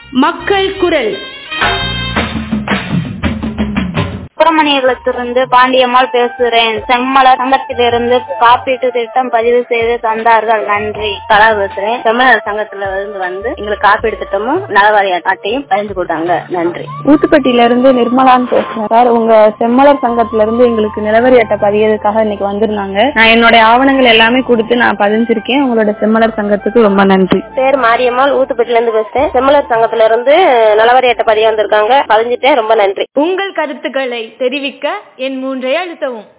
மக்கள் குரல். சுப்பிரமணியத்திலிருந்து பாண்டியம்மாள் பேசுகிறேன். செம்மலர் சங்கத்திலிருந்து காப்பீட்டு திட்டம் பதிவு செய்து தந்தார்கள், நன்றி. கலா பேசுறேன். செம்மலர் சங்கத்துல வந்து எங்களுக்கு காப்பீடு திட்டமும் நலவாரிய அட்டையும் பதிந்து கொடுத்தாங்க, நன்றி. ஊத்துப்பட்டியில இருந்து நிர்மலான்னு பேசுறேன் சார். உங்க செம்மலர் சங்கத்துல இருந்து எங்களுக்கு நிலவரி அட்டை பதியறதுக்காக இன்னைக்கு வந்திருந்தாங்க. நான் என்னோட ஆவணங்கள் எல்லாமே கொடுத்து நான் பதிஞ்சிருக்கேன். உங்களோட செம்மலர் சங்கத்துக்கு ரொம்ப நன்றி. பேர் மாரியம்மாள், ஊத்துப்பட்டியில இருந்து பேசுறேன். செம்மலர் சங்கத்துல இருந்து நலவாரி அட்டை பதிய வந்திருக்காங்க, பதிஞ்சிட்டேன், ரொம்ப நன்றி. உங்கள் கருத்துக்களை தெரிவிக்க என் 3 அழுத்தவும்.